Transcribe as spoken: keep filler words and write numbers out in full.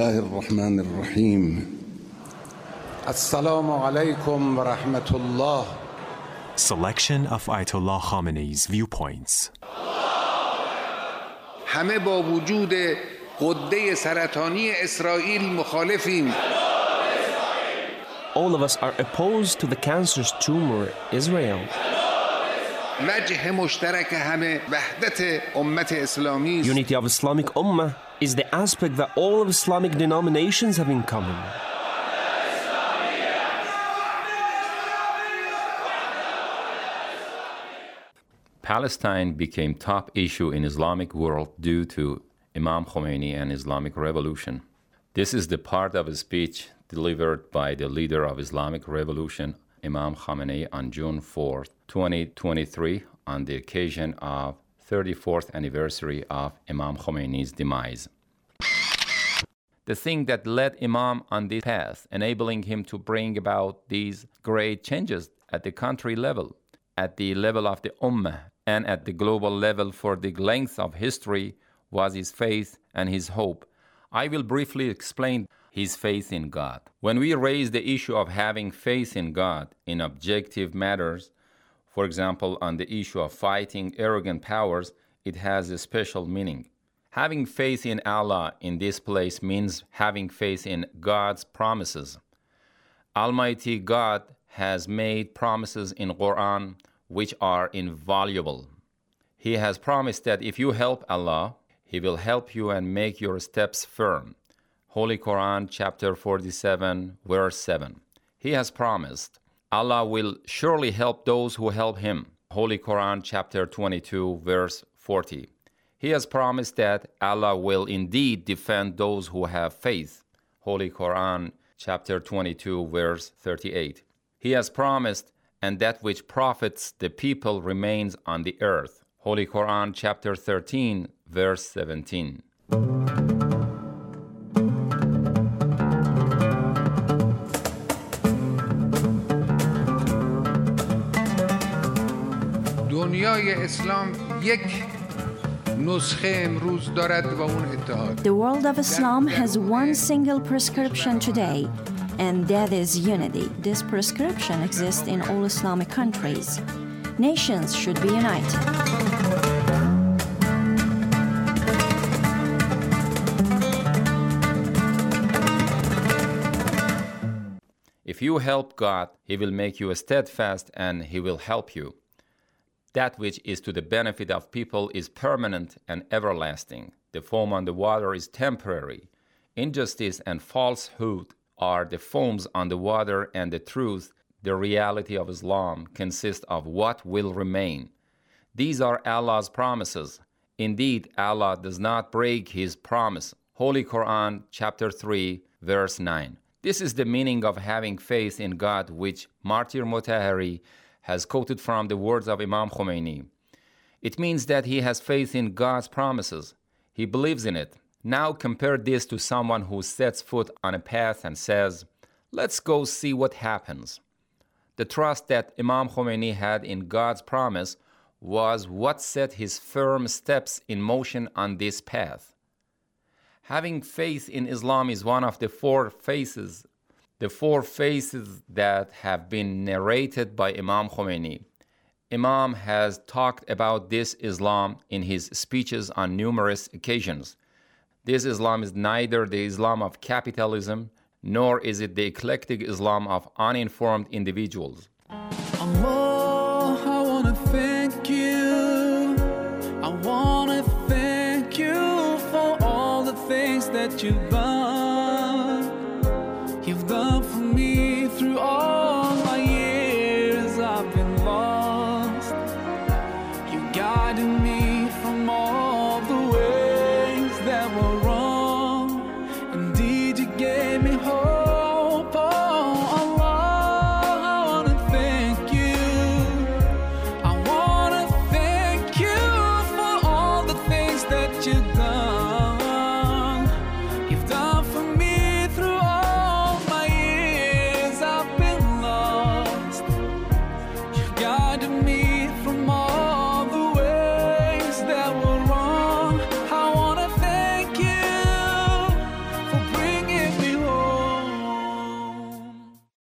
الله الرحمن الرحیم. السلام علیکم و رحمت الله. Selection of Ayatollah Khamenei's viewpoints. همه با وجود غده سرطانی اسرائیل مخالفیم. All of us are opposed to the cancerous tumor Israel. وجه مشترک همه وحدت امت اسلامی است. Unity of Islamic Ummah is the aspect that all of Islamic denominations have in common. Palestine became top issue in Islamic world due to Imam Khomeini and Islamic Revolution. This is the part of a speech delivered by the leader of Islamic Revolution, Imam Khamenei, on June fourth, twenty twenty-three, on the occasion of thirty-fourth anniversary of Imam Khomeini's demise. The thing that led Imam on this path, enabling him to bring about these great changes at the country level, at the level of the Ummah, and at the global level for the length of history, was his faith and his hope. I will briefly explain his faith in God. When we raise the issue of having faith in God in objective matters, for example, on the issue of fighting arrogant powers, it has a special meaning. Having faith in Allah in this place means having faith in God's promises. Almighty God has made promises in Quran which are invaluable. He has promised that if you help Allah, He will help you and make your steps firm. Holy Quran, chapter forty-seven, verse seven. He has promised, Allah will surely help those who help Him. Holy Quran, chapter twenty-two, verse forty. He has promised that Allah will indeed defend those who have faith. Holy Quran, chapter twenty-two, verse thirty-eight. He has promised, and that which profits the people remains on the earth. Holy Quran, chapter thirteen, verse seventeen. دنیای اسلام یک نسخه امروز دارد و اون اتحاد. The world of Islam has one single prescription today, and that is unity. This prescription exists in all Islamic countries. Nations should be united. If you help God, He will make you steadfast and He will help you. That which is to the benefit of people is permanent and everlasting. The foam on the water is temporary. Injustice and falsehood are the foams on the water, and the truth, the reality of Islam, consists of what will remain. These are Allah's promises. Indeed, Allah does not break His promise. Holy Quran, chapter three, verse nine. This is the meaning of having faith in God, which Martyr Motahari has quoted from the words of Imam Khomeini. It means that he has faith in God's promises. He believes in it. Now compare this to someone who sets foot on a path and says, let's go see what happens. The trust that Imam Khomeini had in God's promise was what set his firm steps in motion on this path. Having faith in Islam is one of the four faces, the four faces that have been narrated by Imam Khomeini. Imam has talked about this Islam in his speeches on numerous occasions. This Islam is neither the Islam of capitalism, nor is it the eclectic Islam of uninformed individuals. Allah, I want to thank you. I want to thank you for all the things that you've done.